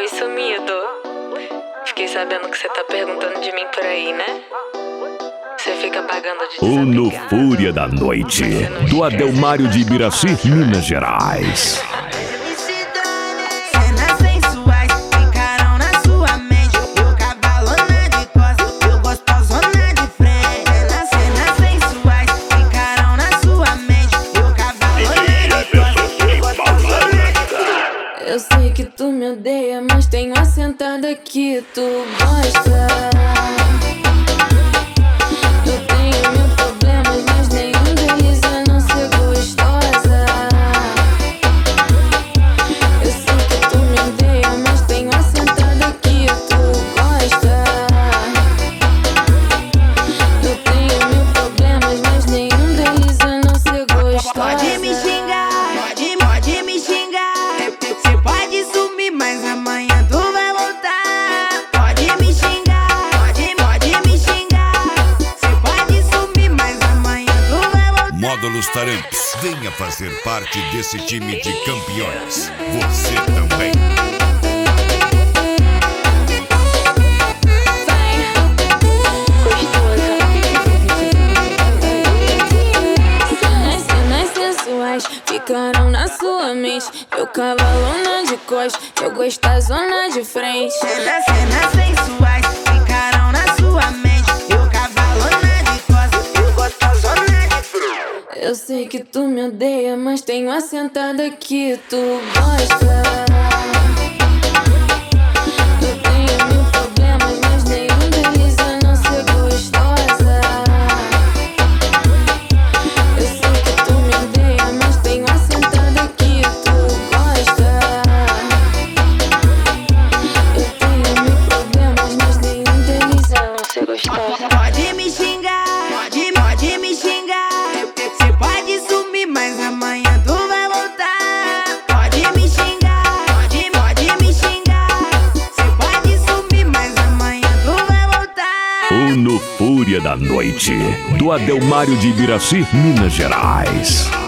Oi, sumido. Fiquei sabendo que você tá perguntando de mim por aí, né? Você fica pagando de O No desapegado. Fúria da Noite, do Adelmário de Ibiraci, Minas Gerais. Cenas sensuais ficaram na sua mente. Eu cavalona de costas, eu gostosona de frente. Cenas sensuais ficaram na sua mente. Eu cavalona de costas, eu gostosona de frente. Eu sei que tu me odeia, mas tenho assentada que tu gosta. Eu tenho mil problemas, mas nenhum deles é não ser gostosa. Eu sei que tu me odeia, mas tenho assentada que tu gosta. Eu tenho mil problemas, mas nenhum deles é não ser gostosa. Pode me xingar, pode me xingar. Você pode sumir, mas amanhã tu vai voltar. Pode me xingar, pode me xingar. Você pode sumir, mas amanhã tu vai voltar. Módulos Taramps, venha fazer parte desse time de campeões. Você também. As cenas sensuais ficaram na sua mente. Eu cavalona de costas, eu gostosona de frente. Cenas sensuais ficaram na sua mente. Eu cavalona de costas, eu gostosona de frente. Eu sei que tu me odeia, mas tenho assentada que tu gosta. Eu tenho mil problemas, mas nenhum deles é não ser gostosa. Eu sei que tu me odeia, mas tenho assentada que tu gosta. Eu tenho mil problemas, mas nenhum deles é não ser gostosa. Pode me xingar, pode me xingar. Você pode sumir, mas amanhã tu vai voltar. Pode me xingar, pode me xingar. Você pode sumir, mas amanhã tu vai voltar. O No Fúria da Noite, do Adelmário de Ibiraci, Minas Gerais.